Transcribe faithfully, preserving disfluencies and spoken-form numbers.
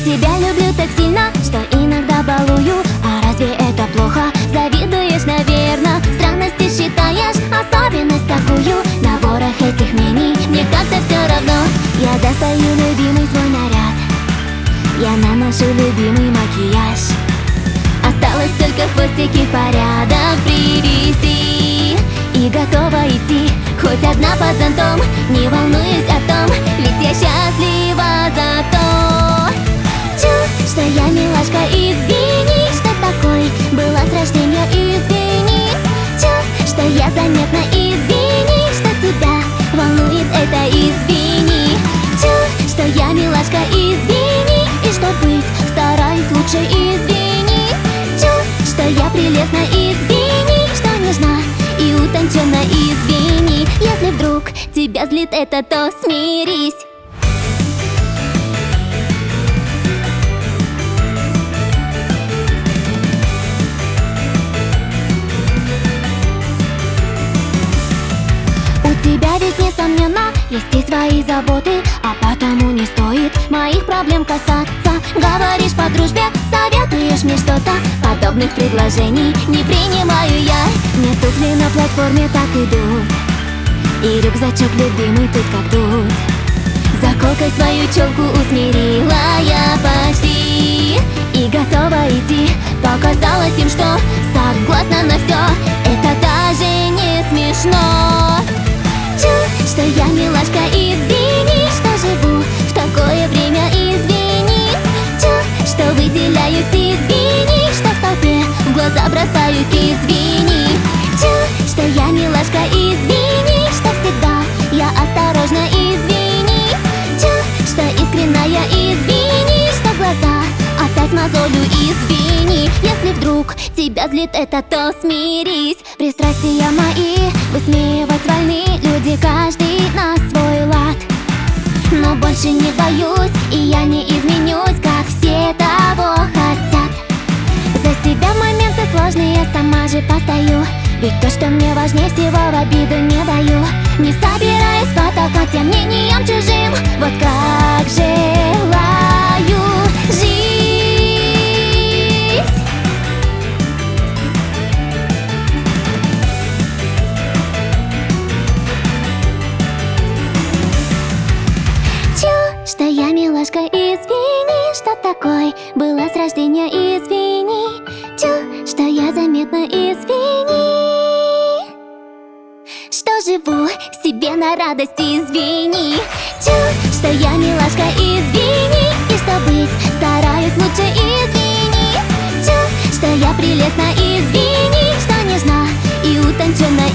тебя люблю так сильно, что иногда балую. А разве это плохо? Завидуешь, наверно. Странности считаешь, особенность такую. На ворох этих мнений мне как-то все равно. Я достаю любимый свой наряд, я наношу любимый макияж. Осталось только хвостики в порядок привести, и готова идти, хоть одна под зонтом. Не волнуюсь о том, ведь я счастлива зато. Чу, что я милашка, извини, что такой была с рождения, извини. Чу, что я заметна, извини, что тебя волнует это, извини. Чу, что я милашка, извини, и что быть стараюсь лучше, извини. Чу, что я прелестна, извини, что нежна и утончена, извини. Если вдруг тебя злит это, то смирись. У тебя ведь несомненно есть и свои заботы, а потому не стоит моих проблем касаться. Говоришь по дружбе, советуешь мне что-то, подобных предложений не принимаю я. Мне туфли на платформе так идут, и рюкзачок любимый тут как тут. Заколкой свою челку усмирила я почти, и готова идти. Показалось им, что согласна на все, это даже не смешно. Чу, что я милашка, извини, что живу в такое время, извини. Чу, что выделяюсь, извини, что в толпе в глаза бросаюсь, извини. Чу, что я милашка, извини, что всегда я осторожна, извини. Чу, что искренная, извини, что глаза опять мозолю, извини. Если вдруг тебя злит это, то смирись. Пристрастия мои высмеивать вольны люди, каждый на свой лад. Но больше не боюсь, и я не изменюсь, как все того хотят. За себя в моменты сложные сама же постою, ведь то, что мне важнее всего, в обиду не даю. Не собираюсь потакать я мнением чужим, вот как желаю жить. Что я милашка, извини, что такой была с рождения, извини. Чу, что я заметна, извини, что живу себе на радость, извини. Чу,